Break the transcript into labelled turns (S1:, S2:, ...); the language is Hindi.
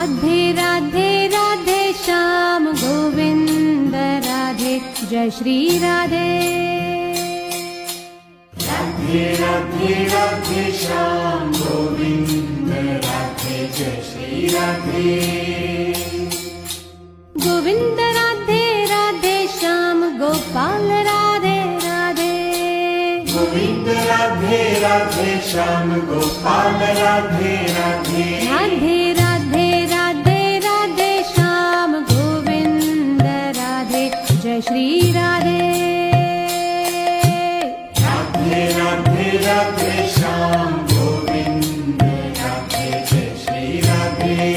S1: राधे राधे श्याम गोविंद राधे जय श्री राधे।
S2: राधे राधे राधे श्याम गोविंद राधे जय श्री राधे।
S1: गोविंद राधे राधे श्याम गोपाल राधे राधे।
S2: गोविंद राधे राधे श्याम गोपाल राधे राधे।
S1: राधे राधे राधे राधे श्याम गोविंद राधे जय श्री राधे।